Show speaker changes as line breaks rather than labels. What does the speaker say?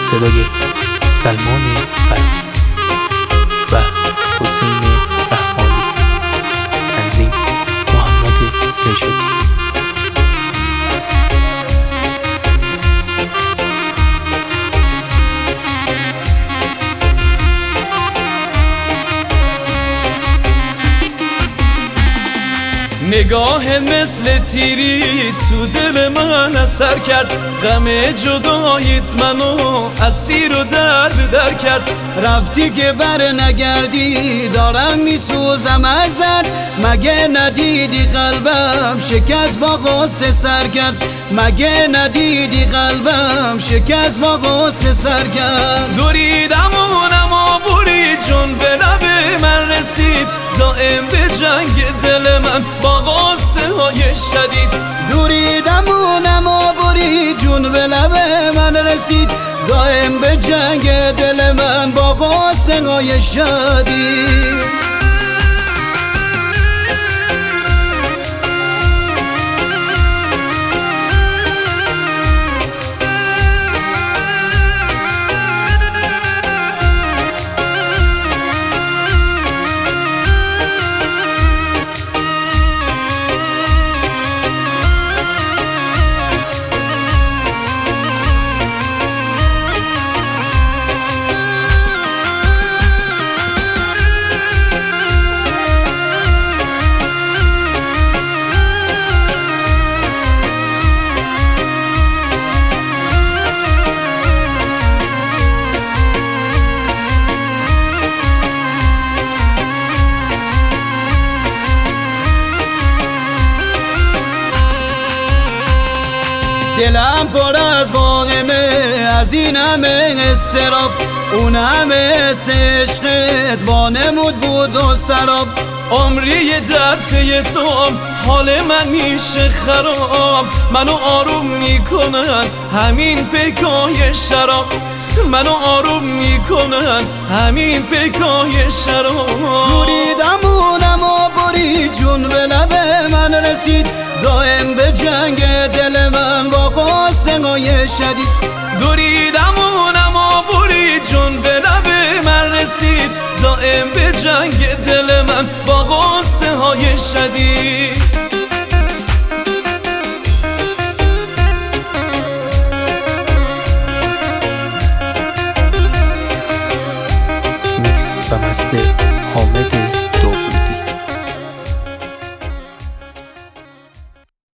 صدای سلمان برقی و حسین رحمانی، تنظیم محمد نژادی.
نگاه مثل تیری تو دل من اثر کرد، غم جداییت منو اسیر و درد در کرد.
رفتی که بر نگردی دارم میسوزم از درد، مگه ندیدی قلبم شکست با غصه سر کرد، مگه ندیدی قلبم شکست با غصه سر کرد.
دوریدم اونم بوری جون به لب من رسید، دائم به جنگ دل من با غصه های شدید.
دوریدم اونم بوری جون به لب من رسید، دائم به جنگ دل من با غصه های شدید. دلم پر از واهمه از این همه استراب، اون همه عشقت وانمود بود و سراب.
عمری در پی تو حال من میشه خراب، منو آروم میکنن همین پیکای شراب، منو آروم میکنن همین پیکای شراب.
دوریدم اونم بوری جون به لب من رسید، دائم به جنگ دل من با غصه های شدید.
دوریدم اونم بوری جون به لب من رسید، دائم به جنگ دل من با غصه های شدید.
میکس و مستر حامد